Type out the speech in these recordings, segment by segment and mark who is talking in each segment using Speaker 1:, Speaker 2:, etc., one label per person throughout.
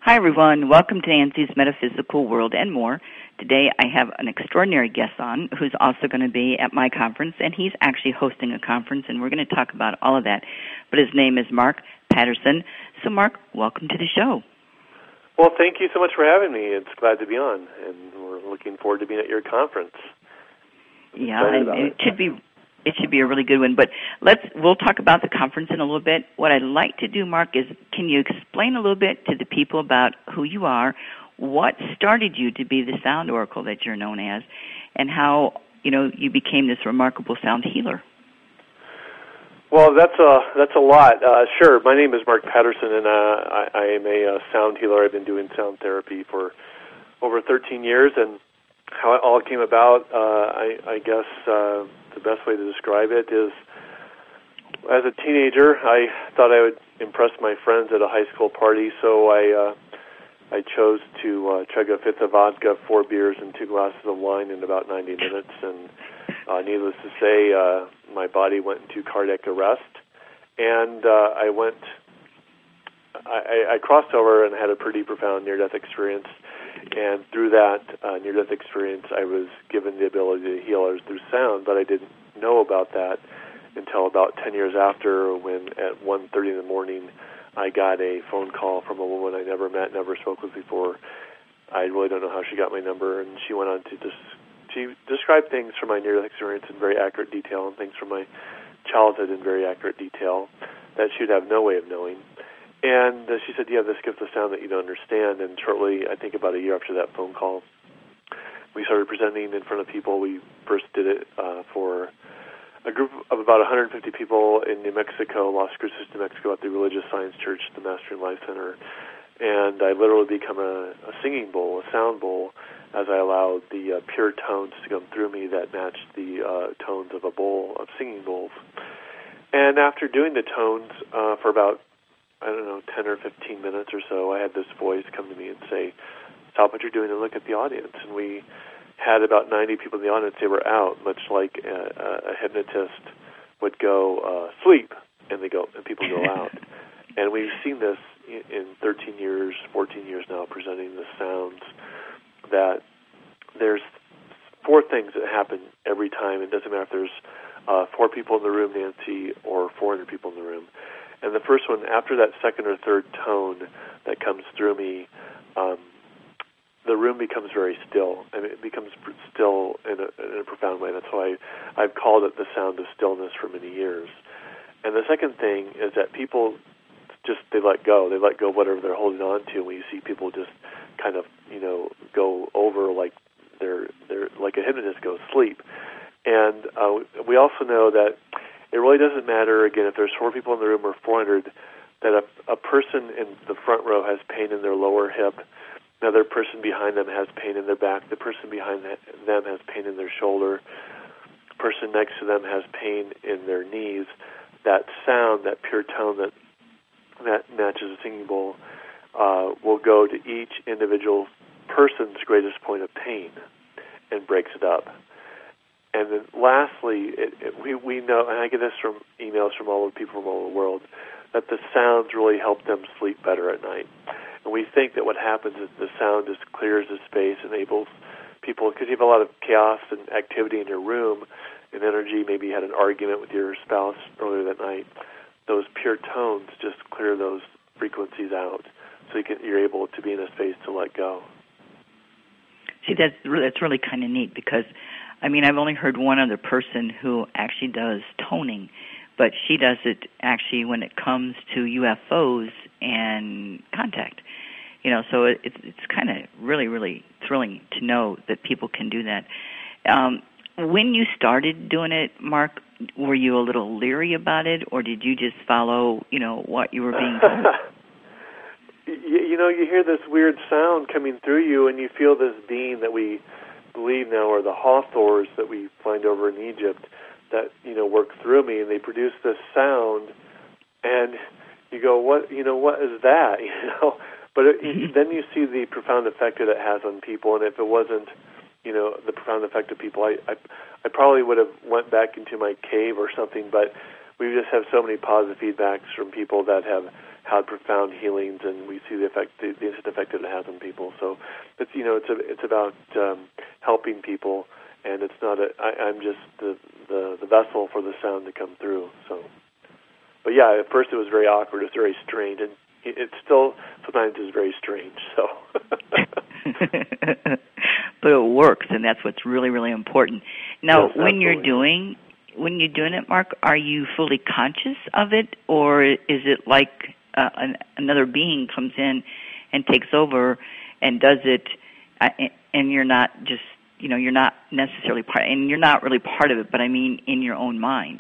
Speaker 1: Hi, everyone. Welcome to Nancy's Metaphysical World and More. Today I have an extraordinary guest on who's also going to be at my conference, and he's actually hosting a conference, and we're going to talk about all of that. But his name is Mark Patterson. So, Mark, welcome to the show.
Speaker 2: Well, thank you so much for having me. It's glad to be on, and we're looking forward to being at your conference.
Speaker 1: Yeah, and it should be a really good one. But we'll talk about the conference in a little bit. What I'd like to do, Mark, is can you explain a little bit to the people about who you are, what started you to be the sound oracle that you're known as, and how you became this remarkable sound healer?
Speaker 2: Well, that's a lot. Sure, my name is Mark Patterson, and I am a sound healer. I've been doing sound therapy for over 13 years, and how it all came about, I guess the best way to describe it is, as a teenager, I thought I would impress my friends at a high school party, so I chose to chug a fifth of vodka, 4 beers, and 2 glasses of wine in about 90 minutes, and needless to say, my body went into cardiac arrest, and I crossed over and had a pretty profound near-death experience, and through that near-death experience, I was given the ability to heal others through sound, but I didn't know about that until about 10 years after, when at 1:30 in the morning, I got a phone call from a woman I never met, never spoke with before. I really don't know how she got my number, and she went on to she described things from my near-death experience in very accurate detail, and things from my childhood in very accurate detail that she would have no way of knowing. And she said, you have this gift of sound that you don't understand. And shortly, I think about a year after that phone call, we started presenting in front of people. We first did it for a group of about 150 people in New Mexico, Las Cruces, New Mexico, at the Religious Science Church, the Mastering Life Center. And I literally become a singing bowl, a sound bowl, as I allowed the pure tones to come through me that matched the tones of a bowl, of singing bowls. And after doing the tones for about 10 or 15 minutes or so, I had this voice come to me and say, stop what you're doing and look at the audience. And we had about 90 people in the audience. They were out, much like a hypnotist would go, sleep, and people go out. And we've seen this in 13 years, 14 years now, presenting the sounds, that there's 4 things that happen every time. It doesn't matter if there's 4 people in the room, Nancy, or 400 people in the room. And the first one, after that second or third tone that comes through me, the room becomes very still. I mean, it becomes still in a profound way. That's why I've called it the sound of stillness for many years. And the second thing is that people they let go. They let go of whatever they're holding on to. When you see people just kind of, go over like they're like a hypnotist goes sleep. And we also know that it really doesn't matter, again, if there's 4 people in the room or 400, that a person in the front row has pain in their lower hip, another person behind them has pain in their back, the person behind them has pain in their shoulder, the person next to them has pain in their knees. That sound, that pure tone that matches a singing bowl, will go to each individual person's greatest point of pain and breaks it up. And then lastly, we know, and I get this from emails from all the people from all over the world, that the sounds really help them sleep better at night. And we think that what happens is the sound just clears the space, enables people, because you have a lot of chaos and activity in your room and energy, maybe you had an argument with your spouse earlier that night, those pure tones just clear those frequencies out, so you're able to be in a space to let go.
Speaker 1: See, that's really kind of neat, because I've only heard one other person who actually does toning, but she does it actually when it comes to UFOs and contact. So it's kind of really, really thrilling to know that people can do that. When you started doing it, Mark, were you a little leery about it, or did you just follow, what you were being told?
Speaker 2: You hear this weird sound coming through you, and you feel this being that we believe now are the Hathors that we find over in Egypt that, work through me, and they produce this sound, and you go, what is that, But then you see the profound effect that it has on people, and if it wasn't, the profound effect of people, I probably would have went back into my cave or something, but we just have so many positive feedbacks from people that have had profound healings, and we see the instant effect that it has on people. So it's about helping people, and it's not I'm just the vessel for the sound to come through. So, but yeah, at first it was very awkward. It was very strange, and it still sometimes is very strange. So,
Speaker 1: but it works, and that's what's really, really important. Now,
Speaker 2: yes,
Speaker 1: when you're doing it, Mark, are you fully conscious of it, or is it like another being comes in and takes over and does it, and you're not just, you're not necessarily part, and you're not really part of it, but I mean in your own mind,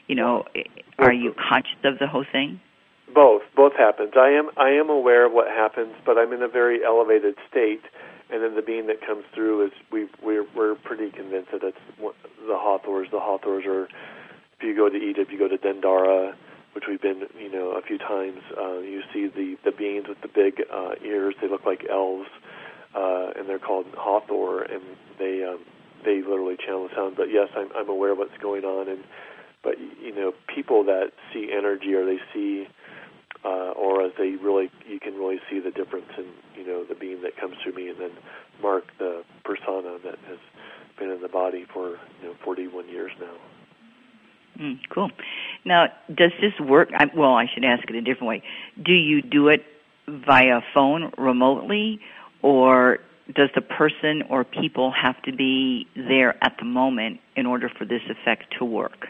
Speaker 1: are you conscious of the whole thing?
Speaker 2: Both happens. I am aware of what happens, but I'm in a very elevated state, and then the being that comes through is we're pretty convinced that it's the Hathors. The Hathors are, if you go to Egypt, you go to Dendara, which we've been a few times. You see the beings with the big ears. They look like elves, and they're called Hathor, and they literally channel the sound. But yes, I'm aware of what's going on, but people that see energy or they see auras, you can really see the difference in the being that comes through me, and then Mark, the persona that has been in the body for 41 years now.
Speaker 1: Cool. Now, does this work? I should ask it a different way. Do you do it via phone remotely, or does the person or people have to be there at the moment in order for this effect to work?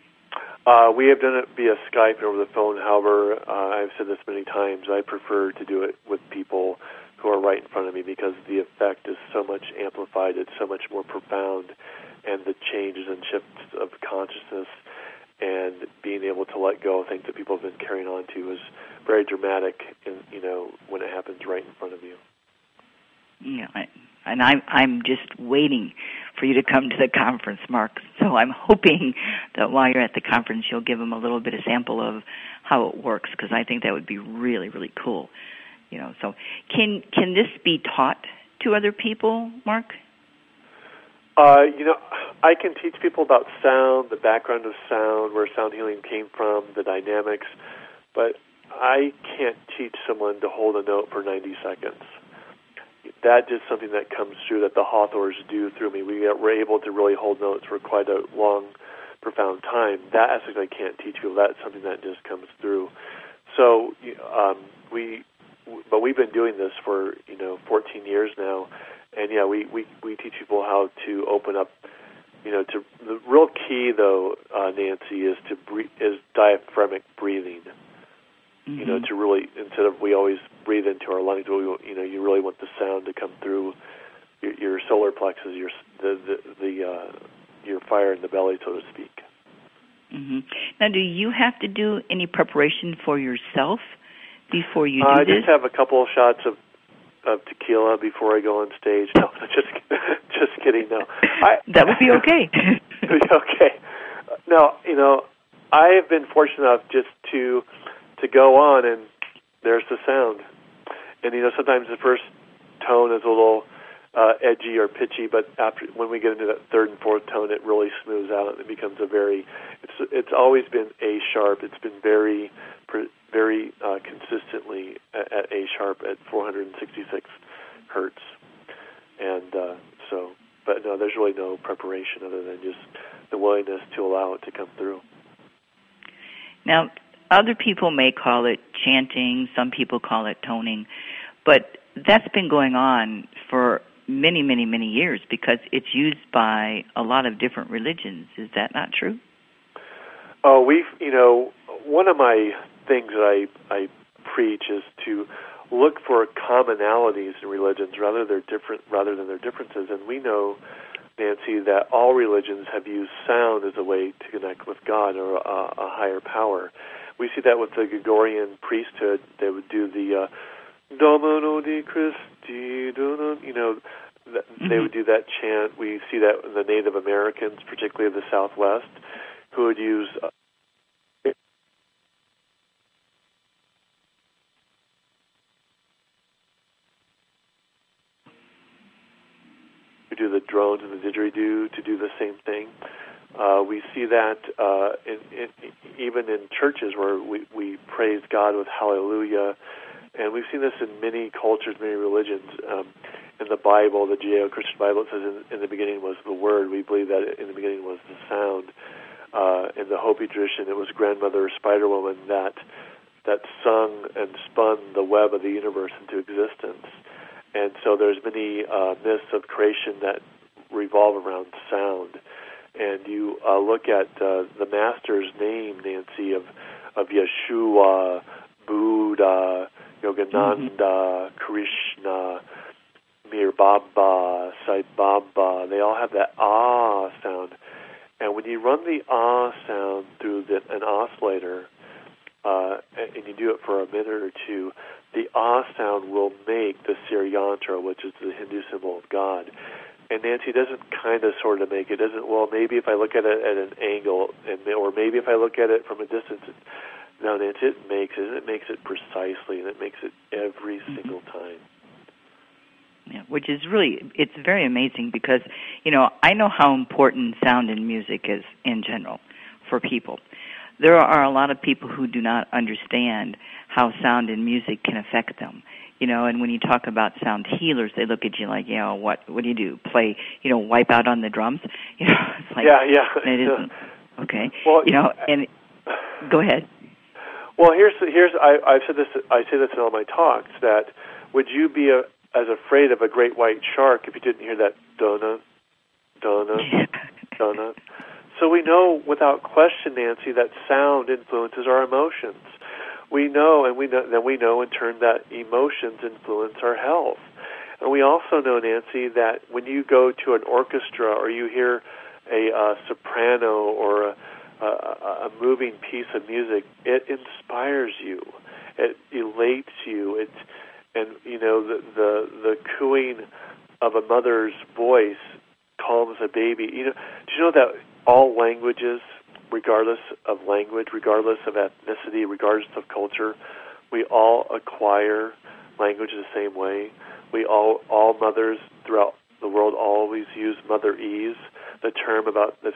Speaker 2: We have done it via Skype and over the phone. However, I've said this many times, I prefer to do it with people who are right in front of me because the effect is so much amplified, it's so much more profound, and the changes and shifts of consciousness and being able to let go of things that people have been carrying on to is very dramatic when it happens right in front of you.
Speaker 1: Yeah, and I'm just waiting for you to come to the conference, Mark. So I'm hoping that while you're at the conference, you'll give them a little bit of sample of how it works, because I think that would be really, really cool. So can this be taught to other people, Mark?
Speaker 2: I can teach people about sound, the background of sound, where sound healing came from, the dynamics, but I can't teach someone to hold a note for 90 seconds. That is something that comes through, that the Hathors do through me. We're able to really hold notes for quite a long, profound time. That aspect I can't teach people. That's something that just comes through. So but we've been doing this for 14 years now, and yeah, we teach people how to open up. To the real key though, Nancy, is diaphragmatic breathing.
Speaker 1: Mm-hmm.
Speaker 2: To really, instead of we always breathe into our lungs, you really want the sound to come through your solar plexus, your fire in the belly, so to speak.
Speaker 1: Mm-hmm. Now, do you have to do any preparation for yourself before you do
Speaker 2: I
Speaker 1: this?
Speaker 2: just have a couple of shots of tequila before I go on stage. No, just kidding. No,
Speaker 1: that would be okay.
Speaker 2: Okay. No, I have been fortunate enough just to go on, and there's the sound. And sometimes the first tone is a little edgy or pitchy, but when we get into that third and fourth tone, it really smooths out, and it becomes it's always been A sharp. It's been very consistently at A sharp at 466 hertz, and but no, there's really no preparation other than just the willingness to allow it to come through.
Speaker 1: Now, other people may call it chanting, some people call it toning, but that's been going on for many, many, many years because it's used by a lot of different religions. Is that not true?
Speaker 2: Oh, one of my things that I preach is to look for commonalities in religions rather than their differences. And we know, Nancy, that all religions have used sound as a way to connect with God or a higher power. We see that with the Gregorian priesthood. They would do the Domino di Christi, they would do that chant. We see that in the Native Americans, particularly of the Southwest, who would use to do the drones and the didgeridoo to do the same thing. We see that even in churches where we praise God with hallelujah. And we've seen this in many cultures, many religions. In the Bible, the Judeo-Christian Bible, it says in the beginning was the Word. We believe that in the beginning was the sound. In the Hopi tradition, it was Grandmother Spider-Woman that sung and spun the web of the universe into existence. And so there's many myths of creation that revolve around sound. And you look at the Master's name, Nancy, of Yeshua, Buddha, Yogananda, Krishna, Mir Baba, Sai Baba. They all have that ah sound. And when you run the ah sound through an oscillator, and you do it for a minute or two, the ah sound will make the Sri Yantra, which is the Hindu symbol of God. And Nancy doesn't kind of sort of make it. Doesn't, well, maybe if I look at it at an angle, or maybe if I look at it from a distance. No, Nancy, it makes it precisely, and it makes it every single time.
Speaker 1: Yeah, which is really, it's very amazing because, I know how important sound and music is in general for people. There are a lot of people who do not understand how sound and music can affect them. And when you talk about sound healers, they look at you like, what do you do? Play, wipe out on the drums? It's like,
Speaker 2: yeah.
Speaker 1: It isn't. Okay.
Speaker 2: Well,
Speaker 1: and go ahead.
Speaker 2: Well, I say this in all my talks, that would you be as afraid of a great white shark if you didn't hear that donut, donut, donut? So we know without question, Nancy, that sound influences our emotions. We know in turn that emotions influence our health. And we also know, Nancy, that when you go to an orchestra or you hear a soprano or a moving piece of music, it inspires you. It elates you. The cooing of a mother's voice calms a baby. Do you know that all languages, regardless of language, regardless of ethnicity, regardless of culture, we all acquire language the same way. We all mothers throughout the world always use motherese, the term about this,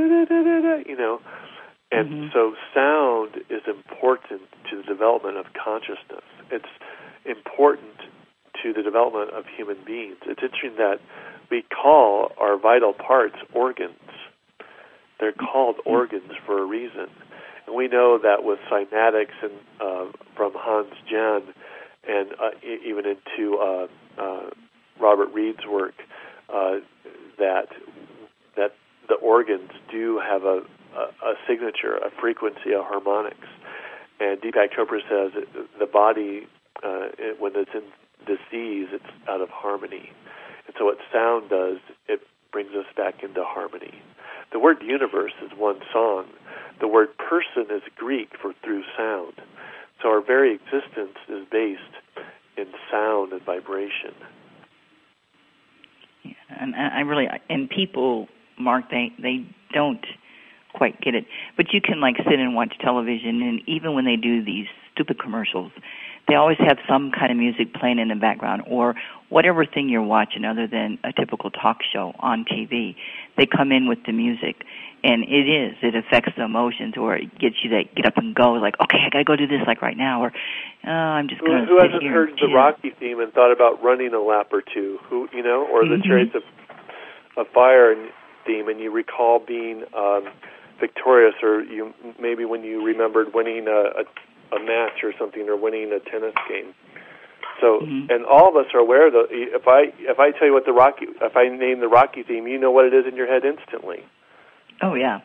Speaker 2: And so sound is important to the development of consciousness. It's important to the development of human beings. It's interesting that we call our vital parts organs. They're called organs for a reason. And we know that with cymatics and from Hans Jen and even into Robert Reed's work, that the organs do have a signature, a frequency, a harmonics. And Deepak Chopra says the body, when it's in disease, it's out of harmony. And so what sound does, it brings us back into harmony. The word universe is one song. The word person is Greek for through sound. So our very existence is based in sound and vibration.
Speaker 1: Yeah, and people, Mark, they don't quite get it. But you can sit and watch television, and even when they do these stupid commercials, they always have some kind of music playing in the background, or whatever thing you're watching other than a typical talk show on TV. They come in with the music, and it affects the emotions, or it gets you to get up and go, like, okay, I got to go do this right now, or I'm just going to sit here.
Speaker 2: Who hasn't heard the Rocky theme and thought about running a lap or two? Or the Chariots of Fire theme, and you recall being victorious, or you maybe when you remembered winning a match or something, or winning a tennis game. So, and all of us are aware of if I tell you what if I name the Rocky theme, you know what it is in your head instantly.
Speaker 1: Oh yeah.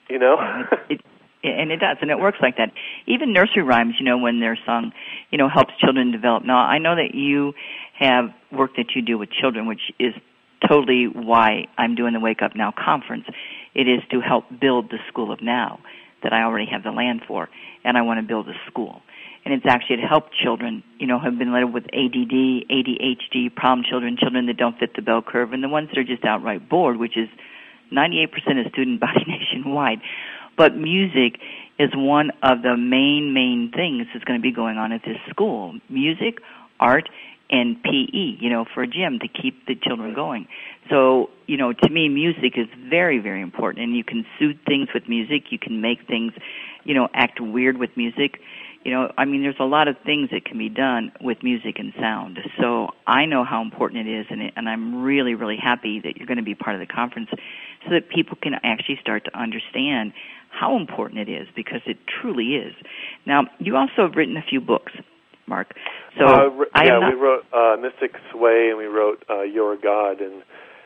Speaker 2: And
Speaker 1: it does, and it works like that. Even nursery rhymes, when they're sung, helps children develop. Now, I know that you have work that you do with children, which is totally why I'm doing the Wake Up Now conference. It is to help build the School of Now that I already have the land for, and I want to build a school. And it's actually to help children, who have been living with ADD, ADHD, problem children that don't fit the bell curve, and the ones that are just outright bored, which is 98% of student body nationwide. But music is one of the main things that's going to be going on at this school. Music, art, and PE, for a gym to keep the children going. So, to me, music is very, very important, and you can soothe things with music. You can make things, act weird with music. There's a lot of things that can be done with music and sound. So I know how important it is, and I'm really, really happy that you're going to be part of the conference so that people can actually start to understand how important it is, because it truly is. Now, you also have written a few books, Mark. So we
Speaker 2: wrote Mystic's Way, and we wrote Your God, and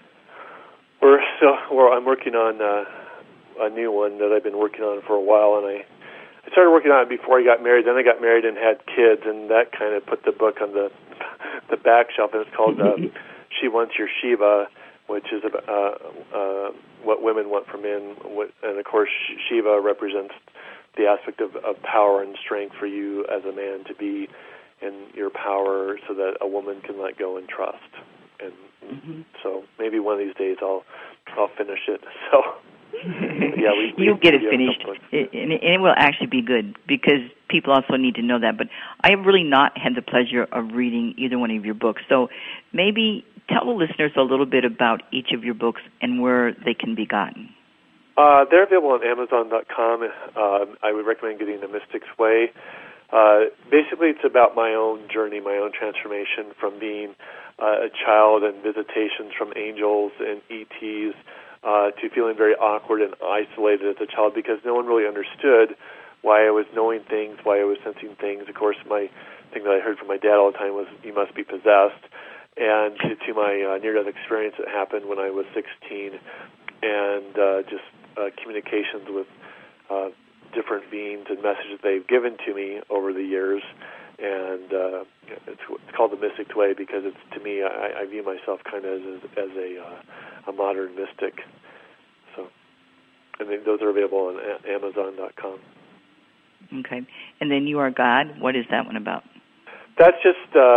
Speaker 2: I'm working on a new one that I've been working on for a while, and I started working on it before I got married. Then I got married and had kids, and that kind of put the book on the back shelf. And it's called She Wants Your Shiva, which is about what women want from men. And of course, Shiva represents the aspect of power and strength for you as a man to be in your power, so that a woman can let go and trust. And so maybe one of these days I'll finish it. So. Yeah,
Speaker 1: you'll get it finished, and it will actually be good, because people also need to know that. But I have really not had the pleasure of reading either one of your books. So maybe tell the listeners a little bit about each of your books and where they can be gotten.
Speaker 2: They're available on Amazon.com. I would recommend getting The Mystic's Way. Basically, it's about my own journey, my own transformation from being a child and visitations from angels and ETs, to feeling very awkward and isolated as a child, because no one really understood why I was knowing things, why I was sensing things. Of course, my thing that I heard from my dad all the time was, "You must be possessed." And to my near-death experience that happened when I was 16, and just communications with different beings and messages they've given to me over the years. And it's called The Mystic's Way because it's, to me, I view myself kind of as a modern mystic. So, and those are available on Amazon.com.
Speaker 1: Okay. And then You Are God. What is that one about?
Speaker 2: That's just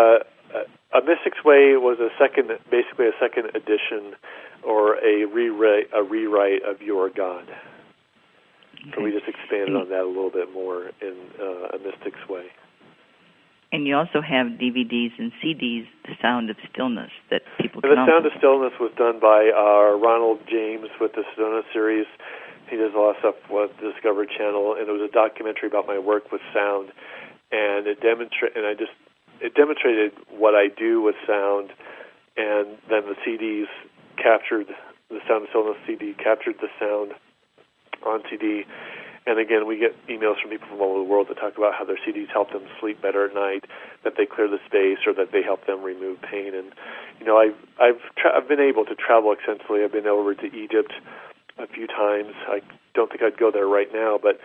Speaker 2: A Mystic's Way was basically a second edition, or a rewrite of You Are God. Okay. So we just expanded on that a little bit more in A Mystic's Way. And
Speaker 1: you also have DVDs and CDs, The Sound of Stillness, that people can
Speaker 2: The Sound of Stillness was done by Ronald James with the Sedona series. He does a lot of stuff with the Discovery Channel, and it was a documentary about my work with sound, and it demonstrated what I do with sound, and then the CDs captured, the Sound of Stillness CD captured the sound on CD. And again, we get emails from people from all over the world that talk about how their CDs help them sleep better at night, that they clear the space, or that they help them remove pain. And I've been able to travel extensively. I've been over to Egypt a few times. I don't think I'd go there right now, but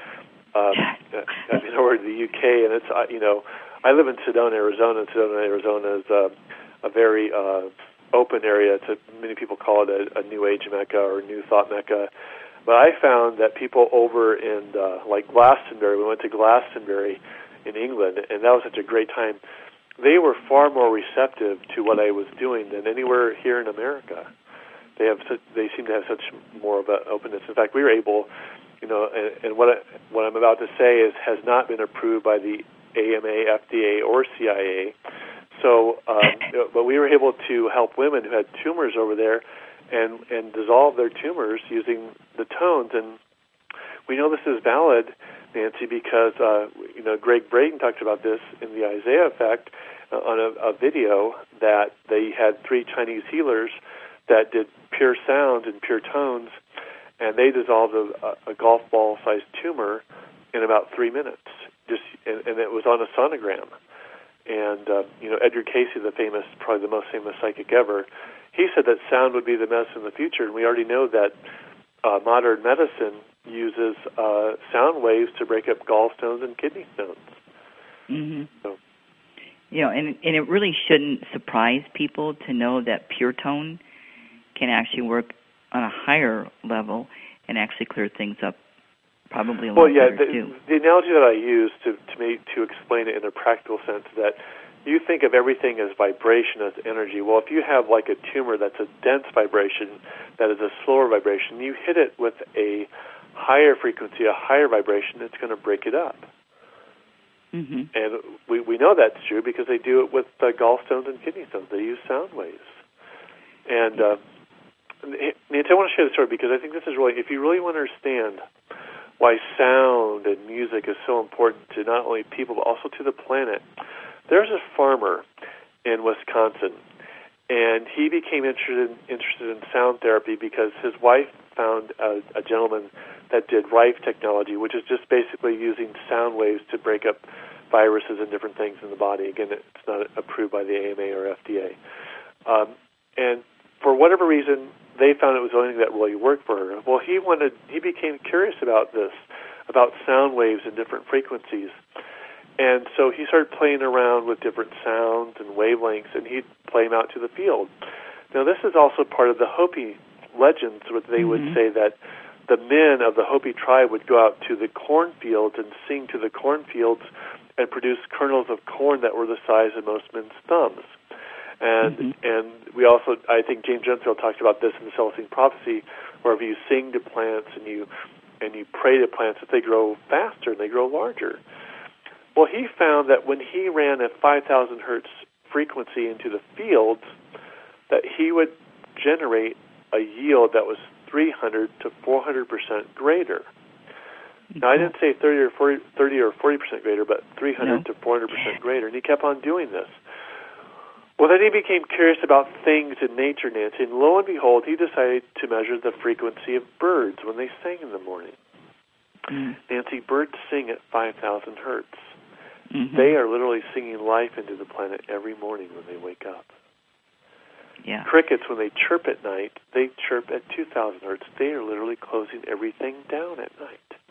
Speaker 2: I've been over to the UK, and it's I live in Sedona, Arizona. And Sedona, Arizona is a very open area. Many people call it a New Age Mecca or New Thought Mecca. But I found that people over in, like Glastonbury, we went to Glastonbury in England, and that was such a great time. They were far more receptive to what I was doing than anywhere here in America. They seem to have such more of an openness. In fact, we were able, and what I'm about to say has not been approved by the AMA, FDA, or CIA. So, but we were able to help women who had tumors over there and dissolve their tumors using the tones. And we know this is valid, Nancy, because Greg Braden talked about this in the Isaiah Effect on a video that they had 3 Chinese healers that did pure sound and pure tones, and they dissolved a golf ball-sized tumor in about 3 minutes. And it was on a sonogram. And Edgar Cayce, probably the most famous psychic ever, he said that sound would be the medicine of the future, and we already know that modern medicine uses sound waves to break up gallstones and kidney stones.
Speaker 1: Mm-hmm. So. And it really shouldn't surprise people to know that pure tone can actually work on a higher level and actually clear things up probably a lot better, too.
Speaker 2: The analogy that I use to explain it in a practical sense is that you think of everything as vibration, as energy. Well, if you have like a tumor that's a dense vibration, that is a slower vibration, you hit it with a higher frequency, a higher vibration, it's going to break it up.
Speaker 1: Mm-hmm.
Speaker 2: And we know that's true because they do it with gallstones and kidney stones. They use sound waves. And Nancy, I want to share the story because I think this is really, if you really want to understand why sound and music is so important to not only people but also to the planet, there's a farmer in Wisconsin, and he became interested in sound therapy because his wife found a gentleman that did Rife technology, which is just basically using sound waves to break up viruses and different things in the body. Again, it's not approved by the AMA or FDA. And for whatever reason, they found it was the only thing that really worked for her. Well, he became curious about this, about sound waves and different frequencies. And so he started playing around with different sounds and wavelengths, and he'd play them out to the field. Now, this is also part of the Hopi legends, where they would say that the men of the Hopi tribe would go out to the cornfields and sing to the cornfields and produce kernels of corn that were the size of most men's thumbs. And we also, I think James Jensfield talks about this in the Celestine Prophecy, where if you sing to plants and you pray to plants, that they grow faster and they grow larger. Well, he found that when he ran a 5,000 hertz frequency into the fields, that he would generate a yield that was 300 to 400% greater. Now, I didn't say 30 or 40% greater, but 300 to 400% greater, and he kept on doing this. Well, then he became curious about things in nature, Nancy, and lo and behold, he decided to measure the frequency of birds when they sang in the morning. Nancy, birds sing at 5,000 hertz. They are literally singing life into the planet every morning when they wake up.
Speaker 1: Yeah.
Speaker 2: Crickets, when they chirp at night, they chirp at 2,000 hertz. They are literally closing everything down at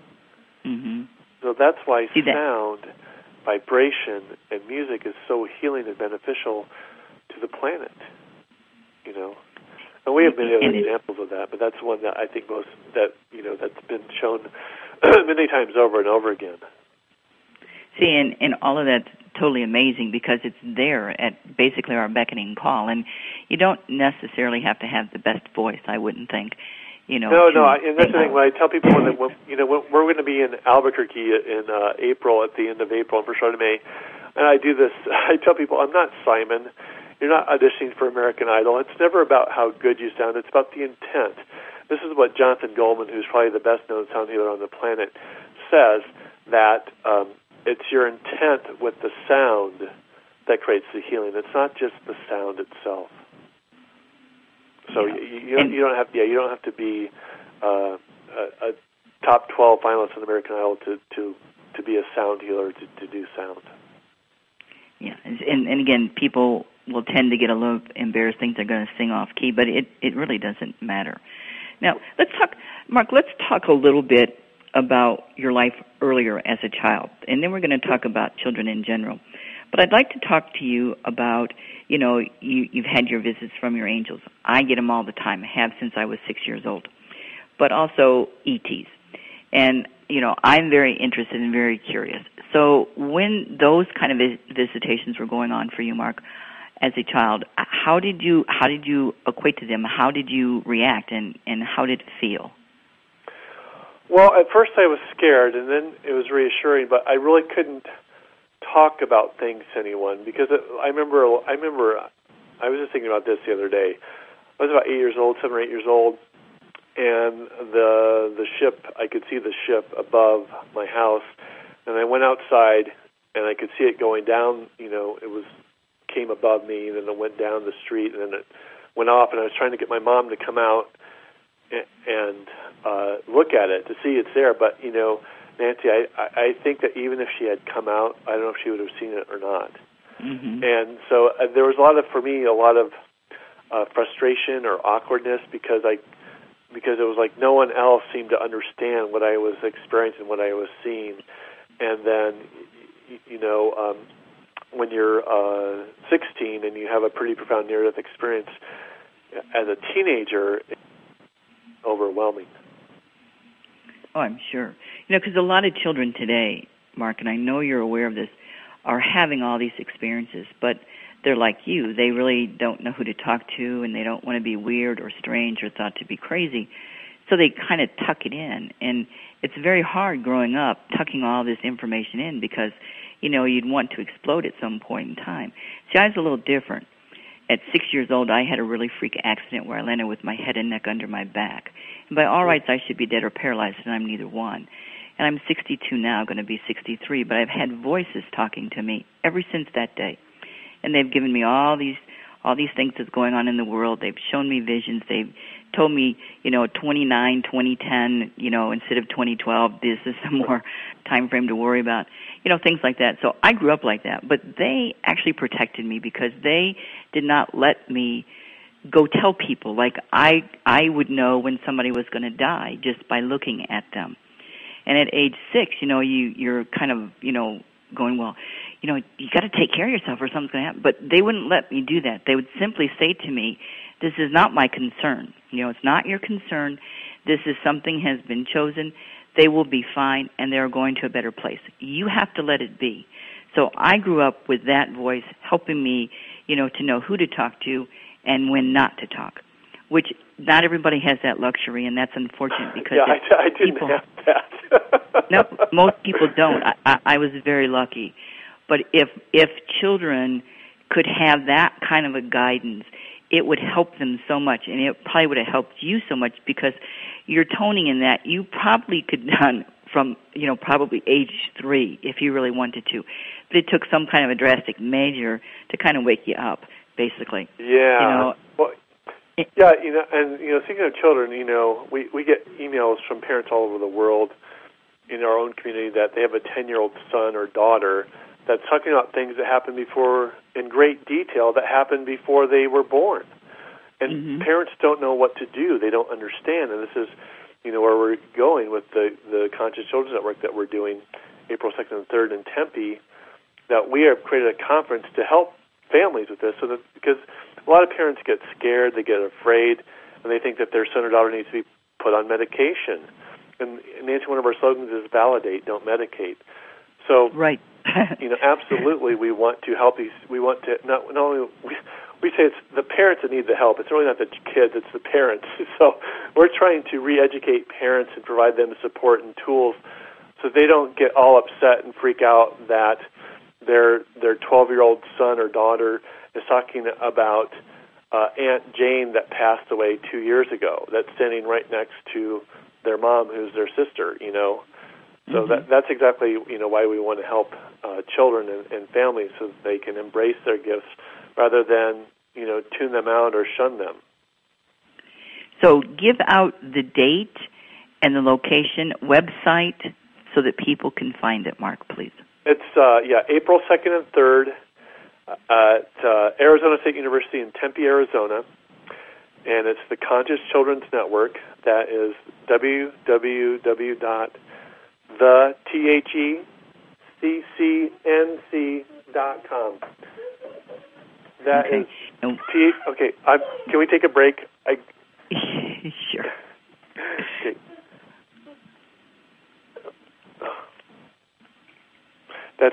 Speaker 2: night. So that's why sound, vibration, and music is so healing and beneficial to the planet. You know, and we have many other examples of that, but that's one that I think that's been shown many times over and over again.
Speaker 1: See, and all of that's totally amazing because it's there at basically our beckoning call, and you don't necessarily have to have the best voice, I wouldn't think. You know.
Speaker 2: No, and that's the thing. When I tell people when we're going to be in Albuquerque in April, at the end of April, and for start of May, and I do this. I tell people, I'm not Simon. You're not auditioning for American Idol. It's never about how good you sound. It's about the intent. This is what Jonathan Goldman, who's probably the best-known sound healer on the planet, says, that it's your intent with the sound that creates the healing. It's not just the sound itself. So you don't have to be a top 12 finalist in American Idol to be a sound healer to do sound.
Speaker 1: Yeah, and again, people will tend to get a little embarrassed, think they're going to sing off key, but it really doesn't matter. Now, let's talk a little bit about your life earlier as a child, and then we're going to talk about children in general. But I'd like to talk to you about, you've had your visits from your angels. I get them all the time. I have since I was 6 years old. But also ETs. And, I'm very interested and very curious. So when those kind of visitations were going on for you, Mark, as a child, how did you equate to them? How did you react, and how did it feel?
Speaker 2: Well, at first I was scared, and then it was reassuring, but I really couldn't talk about things to anyone because I remember I was just thinking about this the other day. I was about 7 or 8 years old, and the ship, I could see the ship above my house, and I went outside and I could see it going down, it came above me, and then it went down the street, and then it went off, and I was trying to get my mom to come out and look at it to see it's there, but Nancy, I think that even if she had come out, I don't know if she would have seen it or not. And so there was a lot of frustration or awkwardness because it was like no one else seemed to understand what I was experiencing, what I was seeing. And then, when you're 16 and you have a pretty profound near-death experience, as a teenager, it's overwhelming.
Speaker 1: Oh, I'm sure. Because a lot of children today, Mark, and I know you're aware of this, are having all these experiences, but they're like you. They really don't know who to talk to, and they don't want to be weird or strange or thought to be crazy. So they kind of tuck it in, and it's very hard growing up tucking all this information in because, you'd want to explode at some point in time. See, I was a little different. At 6 years old, I had a really freak accident where I landed with my head and neck under my back. And by all rights, I should be dead or paralyzed, and I'm neither one. And I'm 62 now, going to be 63, but I've had voices talking to me ever since that day. And they've given me all these things that's going on in the world. They've shown me visions. They've told me, 2010, instead of 2012, this is some more time frame to worry about, things like that. So I grew up like that. But they actually protected me because they did not let me go tell people. Like I would know when somebody was going to die just by looking at them. And at age 6, you're kind of, going, well, you got to take care of yourself or something's going to happen. But they wouldn't let me do that. They would simply say to me, this is not my concern. It's not your concern. This is something has been chosen. They will be fine, and they're going to a better place. You have to let it be. So I grew up with that voice helping me, to know who to talk to and when not to talk, which not everybody has that luxury, and that's unfortunate because
Speaker 2: I didn't have that.
Speaker 1: No, most people don't. I was very lucky. But if children could have that kind of a guidance, it would help them so much, and it probably would have helped you so much because your toning in that you probably could done from, probably age 3 if you really wanted to. But it took some kind of a drastic measure to kind of wake you up, basically.
Speaker 2: Yeah. Well, yeah, and, speaking of children, we get emails from parents all over the world in our own community that they have a 10-year-old son or daughter that's talking about things that happened before in great detail that happened before they were born. And parents don't know what to do. They don't understand. And this is, where we're going with the Conscious Children's Network that we're doing April 2nd and 3rd in Tempe, that we have created a conference to help families with this, because a lot of parents get scared, they get afraid, and they think that their son or daughter needs to be put on medication. And Nancy, one of our slogans is validate, don't medicate. So,
Speaker 1: right.
Speaker 2: Absolutely, we want to help these. We want to not only we say it's the parents that need the help. It's really not the kids; it's the parents. So we're trying to re-educate parents and provide them support and tools, so they don't get all upset and freak out that their 12-year-old son or daughter is talking about Aunt Jane that passed away 2 years ago. That's standing right next to their mom, who's their sister. So that's exactly why we want to help children and families so that they can embrace their gifts rather than tune them out or shun them.
Speaker 1: So give out the date and the location, website, so that people can find it, Mark, please.
Speaker 2: It's April 2nd and 3rd at Arizona State University in Tempe, Arizona, and it's the Conscious Children's Network. That is www.thetheccnc.com. That
Speaker 1: okay.
Speaker 2: is okay. Can we take a break?
Speaker 1: Sure.
Speaker 2: Okay. That's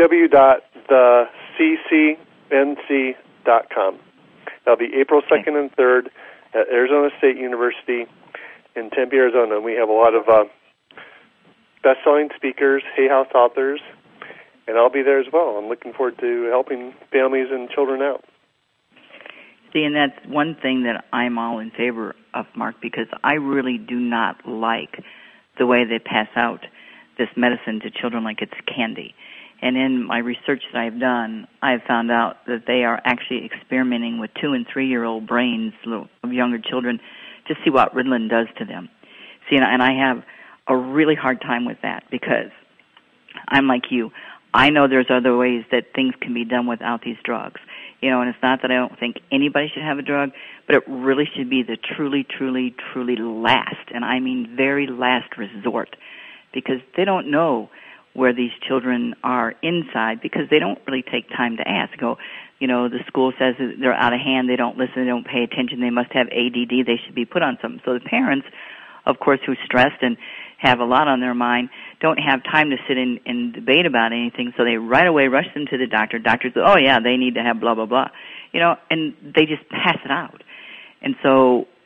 Speaker 2: www.theccnc.com. That'll be April 2nd and 3rd at Arizona State University in Tempe, Arizona. And we have a lot of best-selling speakers, Hay House authors, and I'll be there as well. I'm looking forward to helping families and children out.
Speaker 1: See, and that's one thing that I'm all in favor of, Mark, because I really do not like the way they pass out this medicine to children like it's candy. And in my research that I've done, I've found out that they are actually experimenting with 2- and 3-year-old brains of younger children to see what Ritalin does to them. See, and I have a really hard time with that because I'm like you. I know there's other ways that things can be done without these drugs. And it's not that I don't think anybody should have a drug, but it really should be the truly, truly, truly last, and I mean very last resort, because they don't know where these children are inside because they don't really take time to ask. The school says that they're out of hand, they don't listen, they don't pay attention, they must have ADD, they should be put on something. So the parents, of course, who are stressed and have a lot on their mind, don't have time to sit and debate about anything, so they right away rush them to the doctor. Doctors say, they need to have blah, blah, blah, and they just pass it out. And so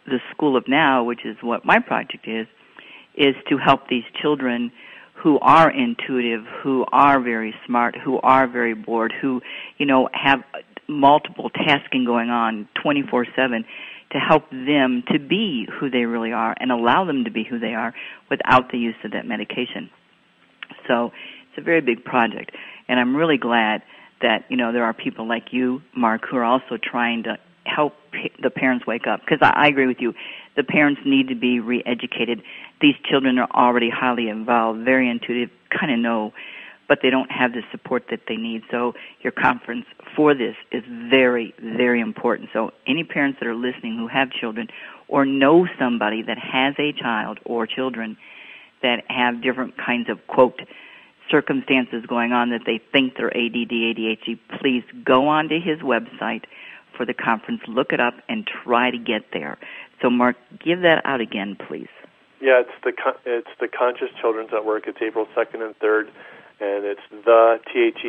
Speaker 1: the School of Now, which is what my project is to help these children who are intuitive, who are very smart, who are very bored, who, have multiple tasking going on 24/7, to help them to be who they really are and allow them to be who they are without the use of that medication. So it's a very big project, and I'm really glad that, there are people like you, Mark, who are also trying to help the parents wake up, because I agree with you. The parents need to be re-educated. These children are already highly involved, very intuitive, kind of know, but they don't have the support that they need. So your conference for this is very, very important. So any parents that are listening who have children or know somebody that has a child or children that have different kinds of, quote, circumstances going on that they think they're ADD, ADHD, please go onto his website for the conference, look it up, and try to get there. So, Mark, give that out again, please.
Speaker 2: Yeah, it's the Conscious Children's Network. It's April 2nd and 3rd, and it's the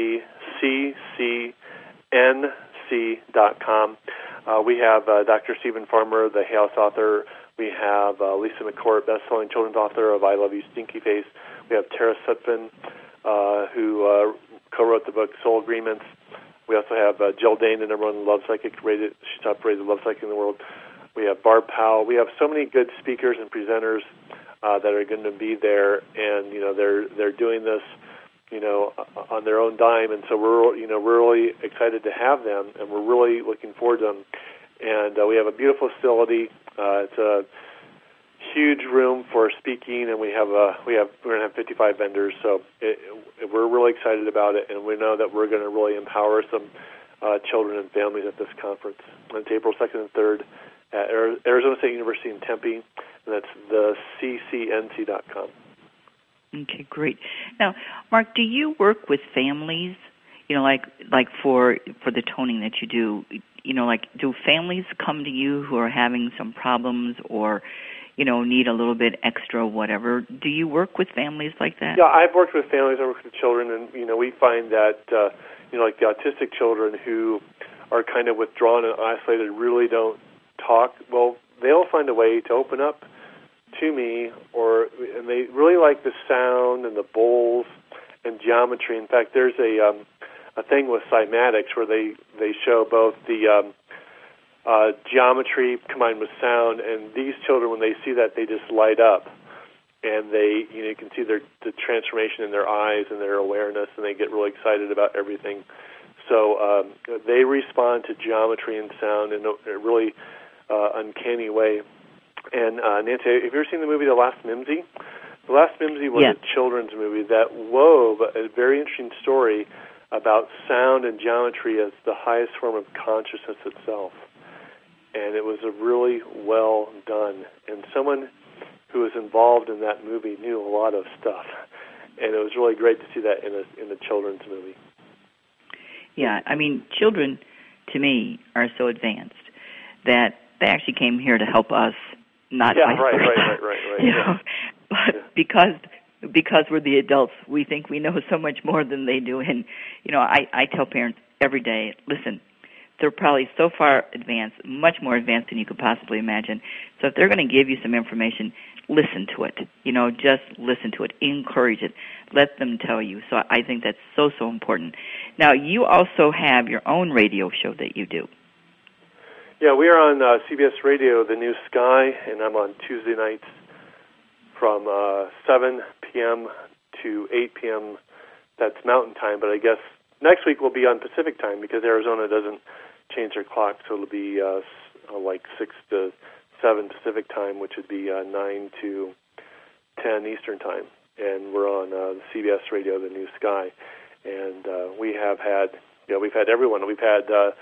Speaker 2: THECCNC.com. We have Dr. Stephen Farmer, the Hay House author. We have Lisa McCourt, best-selling children's author of I Love You, Stinky Face. We have Tara Sutphin, who co-wrote the book Soul Agreements. We also have Jill Dane, the number one love psychic, she's top rated love psychic in the world. We have Barb Powell. We have so many good speakers and presenters that are going to be there, and they're doing this, on their own dime, and so we're really excited to have them, and we're really looking forward to them. And we have a beautiful facility. It's a huge room for speaking, and we're going to have 55 vendors. So we're really excited about it, and we know that we're going to really empower some children and families at this conference. And it's April 2nd and 3rd at Arizona State University in Tempe, and that's the CCNC.com.
Speaker 1: Okay, great. Now, Mark, do you work with families? Like for the toning that you do, do families come to you who are having some problems or, need a little bit extra whatever? Do you work with families like that?
Speaker 2: Yeah, I've worked with families. I work with children, and, we find that, like the autistic children who are kind of withdrawn and isolated, really don't talk. Well, they'll find a way to open up to me, and they really like the sound and the bowls and geometry. In fact, there's a thing with cymatics where they show both the geometry combined with sound, and these children, when they see that, they just light up, and you can see the transformation in their eyes and their awareness, and they get really excited about everything. So they respond to geometry and sound in a really uncanny way. And Nancy, have you ever seen the movie The Last Mimsy? The Last Mimsy was a children's movie that wove a very interesting story about sound and geometry as the highest form of consciousness itself. And it was a really well done. And someone who was involved in that movie knew a lot of stuff. And it was really great to see that in a children's movie.
Speaker 1: Yeah, I mean, children, to me, are so advanced that they actually came here to help us, not vice versa. Right. But because we're the adults, we think we know so much more than they do. And, I tell parents every day, listen, they're probably so far advanced, much more advanced than you could possibly imagine. So if they're going to give you some information, listen to it. Just listen to it. Encourage it. Let them tell you. So I think that's so, so important. Now, you also have your own radio show that you do.
Speaker 2: Yeah, we are on CBS Radio, The New Sky, and I'm on Tuesday nights from 7 p.m. to 8 p.m. That's Mountain Time, but I guess next week we'll be on Pacific Time because Arizona doesn't change their clock, so it'll be like 6 to 7 Pacific Time, which would be 9 to 10 Eastern Time. And we're on CBS Radio, The New Sky. And we've had everyone. We've had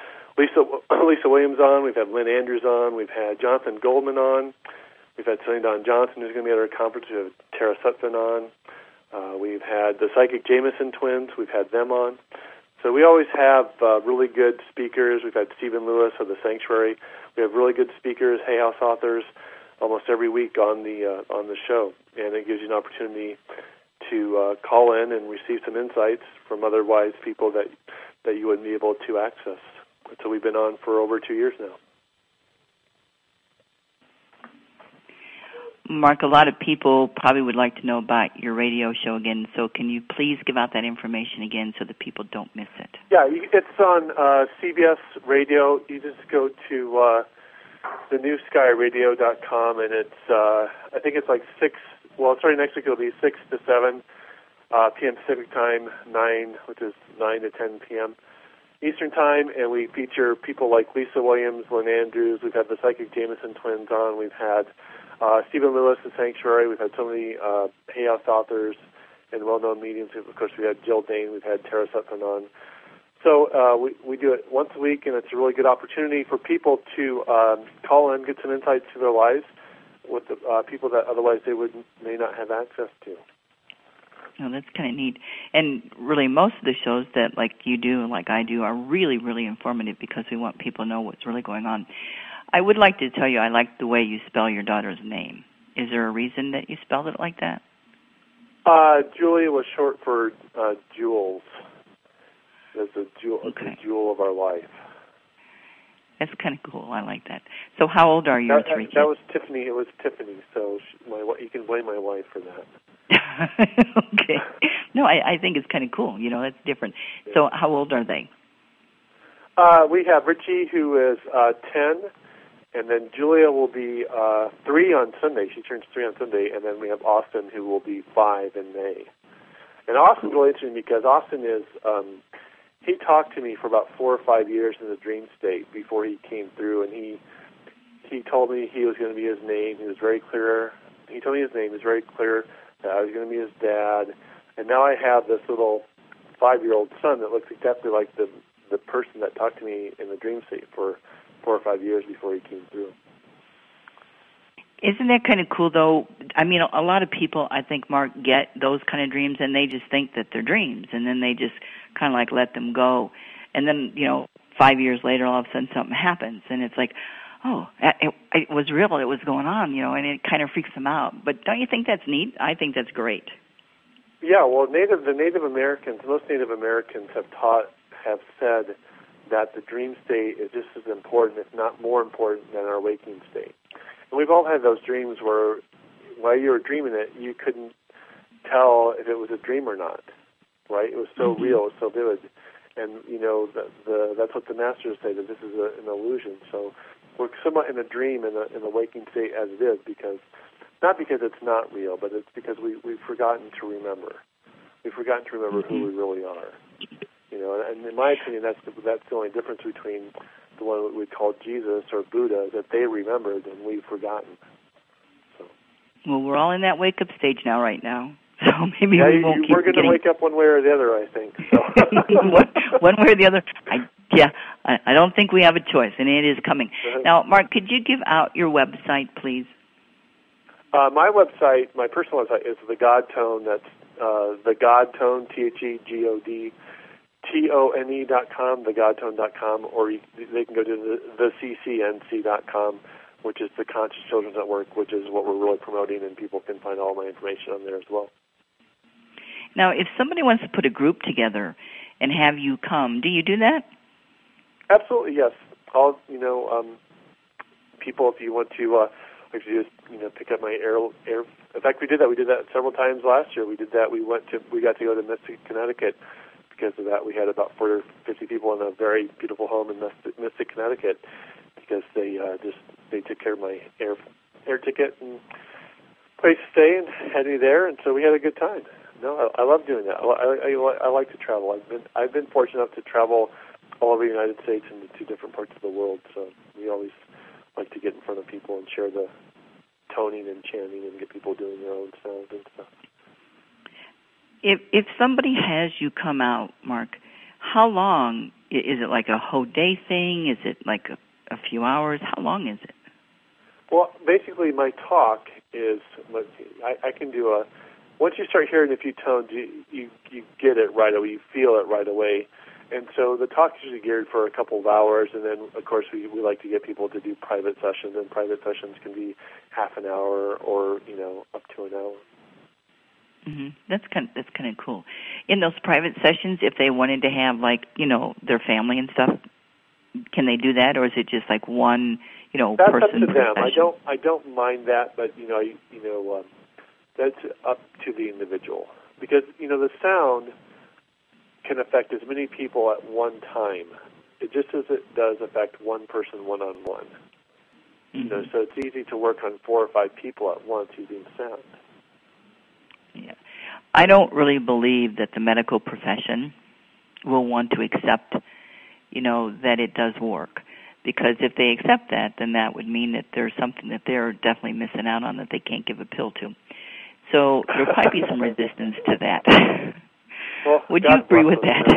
Speaker 2: Lisa Williams on. We've had Lynn Andrews on. We've had Jonathan Goldman on. We've had Sunny Dawn Johnson, who's going to be at our conference. We have Tara Sutphin on. We've had the Psychic Jameson twins. We've had them on. So we always have really good speakers. We've had Stephen Lewis of the Sanctuary. We have really good speakers, Hay House authors, almost every week on the show, and it gives you an opportunity to call in and receive some insights from other wise people that you wouldn't be able to access. So we've been on for over 2 years now.
Speaker 1: Mark, a lot of people probably would like to know about your radio show again, so can you please give out that information again so that people don't miss it?
Speaker 2: Yeah, it's on CBS Radio. You just go to thenewskyradio.com, and it's, I think it's like 6, well, starting next week it'll be 6 to 7 p.m. Pacific Time, 9, which is 9 to 10 p.m. Eastern Time, and we feature people like Lisa Williams, Lynn Andrews. We've had the Psychic Jameson twins on. We've had Stephen Lewis, The Sanctuary. We've had so many Hay House authors and well-known mediums. Of course, we had Jill Dane. We've had Tara Sutton on. So we do it once a week, and it's a really good opportunity for people to call in, get some insights to their lives with the people that otherwise they may not have access to.
Speaker 1: Oh, that's kind of neat. And really, most of the shows that like you do and like I do are really, really informative because we want people to know what's really going on. I would like to tell you I like the way you spell your daughter's name. Is there a reason that you spelled it like that?
Speaker 2: Julia was short for Jules. It's the jewel of our life.
Speaker 1: That's kind of cool. I like that. So how old are your three kids?
Speaker 2: That was Tiffany. It was Tiffany, so you can blame my wife for that.
Speaker 1: Okay. No, I think it's kind of cool. You know, that's different. Yeah. So how old are they?
Speaker 2: We have Richie, who is 10, and then Julia will be 3 on Sunday. She turns 3 on Sunday, and then we have Austin, who will be 5 in May. And Austin's really interesting because Austin is, he talked to me for about 4 or 5 years in the dream state before he came through, and he told me he was going to be his name. He was very clear. He told me his name. He was very clear that I was going to be his dad. And now I have this little 5-year-old son that looks exactly like the person that talked to me in the dream state for 4 or 5 years before he came through.
Speaker 1: Isn't that kind of cool, though? I mean, a lot of people, I think, Mark, get those kind of dreams, and they just think that they're dreams, and then they just kind of like let them go. And then, 5 years later, all of a sudden something happens, and it's like, oh, it was real, it was going on, and it kind of freaks them out. But don't you think that's neat? I think that's great.
Speaker 2: Yeah, well, the Native Americans, most Native Americans have said that the dream state is just as important, if not more important, than our waking state. And we've all had those dreams where, while you were dreaming it, you couldn't tell if it was a dream or not, right? It was so real, so vivid. And, that's what the masters say, that this is an illusion. So we're somewhat in a dream in the waking state as it is, not because it's not real, but it's because we've forgotten to remember. We've forgotten to remember who we really are. And in my opinion, that's the only difference between the one we call Jesus or Buddha, that they remembered and we've forgotten. So.
Speaker 1: Well, we're all in that wake-up stage right now. So maybe we won't keep
Speaker 2: we're going to wake up one way or the other, I think. So.
Speaker 1: one way or the other. I don't think we have a choice, and it is coming. Now, Mark, could you give out your website, please?
Speaker 2: My website, my personal website, is The God Tone. That's The God Tone, TheGodTone.com, thegodtone.com, or they can go to the CCNC.com, which is the Conscious Children's Network, which is what we're really promoting, and people can find all my information on there as well.
Speaker 1: Now, if somebody wants to put a group together and have you come, do you do that?
Speaker 2: Absolutely, yes. All people, if you want to, just pick up my air. In fact, we did that. We did that several times last year. We did that. We got to go to Mystic, Connecticut. Because of that, we had about 40 or 50 people in a very beautiful home in Mystic, Connecticut, because they took care of my air ticket and place to stay and had me there, and so we had a good time. No, I love doing that. I like to travel. I've been fortunate enough to travel all over the United States and to different parts of the world. So we always like to get in front of people and share the toning and chanting and get people doing their own sounds and stuff.
Speaker 1: If somebody has you come out, Mark, how long? Is it like a whole day thing? Is it like a few hours? How long is it?
Speaker 2: Well, basically my talk is, I can do once you start hearing a few tones, you get it right away, you feel it right away. And so the talk is usually geared for a couple of hours, and then, of course, we like to get people to do private sessions, and private sessions can be half an hour or, up to an hour.
Speaker 1: Mm-hmm. That's kind of cool. In those private sessions, if they wanted to have their family and stuff, can they do that, or is it just like one
Speaker 2: That's
Speaker 1: person.
Speaker 2: Up to them.
Speaker 1: Profession.
Speaker 2: I don't mind that, but that's up to the individual, because the sound can affect as many people at one time. It just as it does affect one person one-on-one.
Speaker 1: Mm-hmm.
Speaker 2: So it's easy to work on 4 or 5 people at once using sound.
Speaker 1: Yeah. I don't really believe that the medical profession will want to accept, that it does work. Because if they accept that, then that would mean that there's something that they're definitely missing out on that they can't give a pill to. So there'll probably be some resistance to that.
Speaker 2: Well,
Speaker 1: would you agree with that?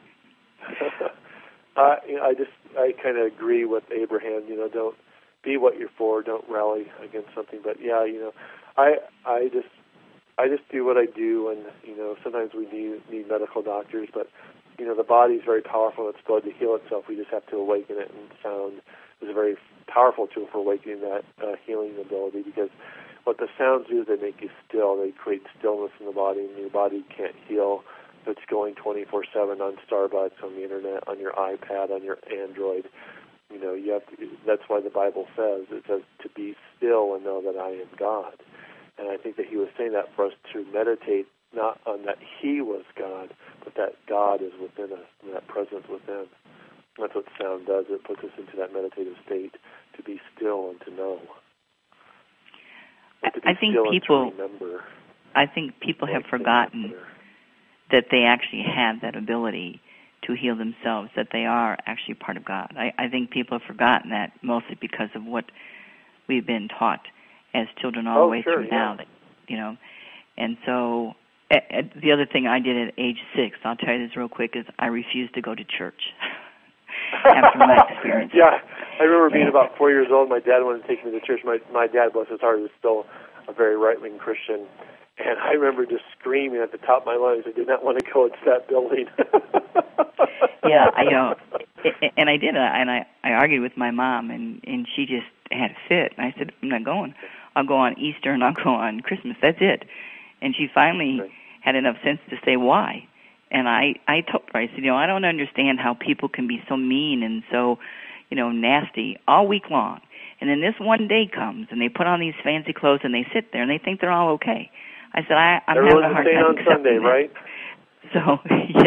Speaker 2: I kind of agree with Abraham. Don't be what you're for. Don't rally against something. But yeah, I just do what I do, and sometimes we need medical doctors, but the body's very powerful. It's able to heal itself. We just have to awaken it, and sound is a very powerful tool for awakening that healing ability, because what the sounds do is they make you still. They create stillness in the body, and your body can't heal. It's going 24/7 on Starbucks, on the internet, on your iPad, on your Android. You have to. That's why the Bible says to be still and know that I am God. And I think that he was saying that for us to meditate not on that he was God, but that God is within us, and that presence within. That's what sound does. It puts us into that meditative state to be still and to know. And to be
Speaker 1: I think
Speaker 2: still
Speaker 1: people.
Speaker 2: And to remember.
Speaker 1: I think people have forgotten that they actually have that ability to heal themselves, that they are actually part of God. I think people have forgotten that, mostly because of what we've been taught as children all the way through now. And so the other thing I did at age 6, I'll tell you this real quick, is I refused to go to church after my experience.
Speaker 2: Yeah, I remember being about 4 years old. My dad wanted to take me to church. My dad, bless his heart, was still a very right-wing Christian. And I remember just screaming at the top of my lungs, I did not want to go into that building.
Speaker 1: Yeah, and I did, and I argued with my mom, and she just had a fit. And I said, I'm not going. I'll go on Easter and I'll go on Christmas. That's it. And she finally had enough sense to say why. And I told her, I said, I don't understand how people can be so mean and so, nasty all week long. And then this one day comes, and they put on these fancy clothes, and they sit there, and they think they're all okay. I said, I'm having a hard time
Speaker 2: on Sunday, right?
Speaker 1: So,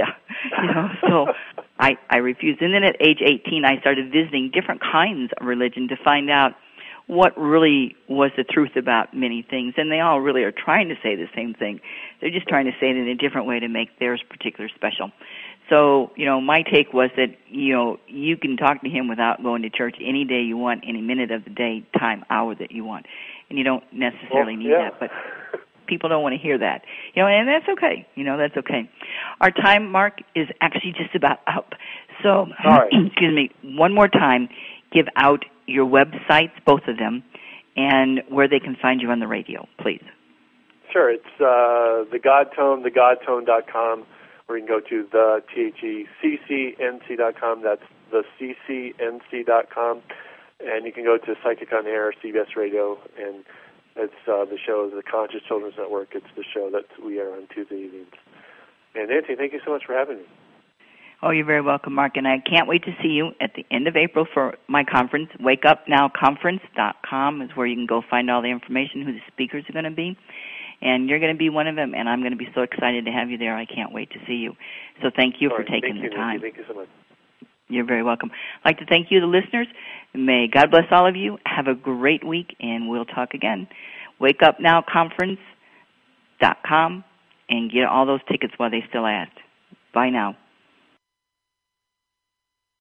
Speaker 1: yeah, so I refused. And then at age 18, I started visiting different kinds of religion to find out what really was the truth about many things. And they all really are trying to say the same thing. They're just trying to say it in a different way to make theirs particular special. So, my take was that, you can talk to him without going to church any day you want, any minute of the day, time, hour that you want. And you don't necessarily need that, but people don't want to hear that. And that's okay. That's okay. Our time, Mark, is actually just about up. So, excuse me, one more time, give out your websites, both of them, and where they can find you on the radio, please.
Speaker 2: Sure. It's The Godtone, thegodtone.com, or you can go to the THECCNC.com. That's the CCNC.com. And you can go to Psychic on Air, CBS Radio, and it's the show is the Conscious Children's Network. It's the show that we are on Tuesday evenings. And Nancy, thank you so much for having me.
Speaker 1: Oh, you're very welcome, Mark. And I can't wait to see you at the end of April for my conference. WakeUpNowConference.com is where you can go find all the information, who the speakers are going to be. And you're going to be one of them, and I'm going to be so excited to have you there. I can't wait to see you. So thank you for taking the time.
Speaker 2: Thank you so much.
Speaker 1: You're very welcome. I'd like to thank you, the listeners. May God bless all of you. Have a great week, and we'll talk again. WakeUpNowConference.com and get all those tickets while they still last. Bye now.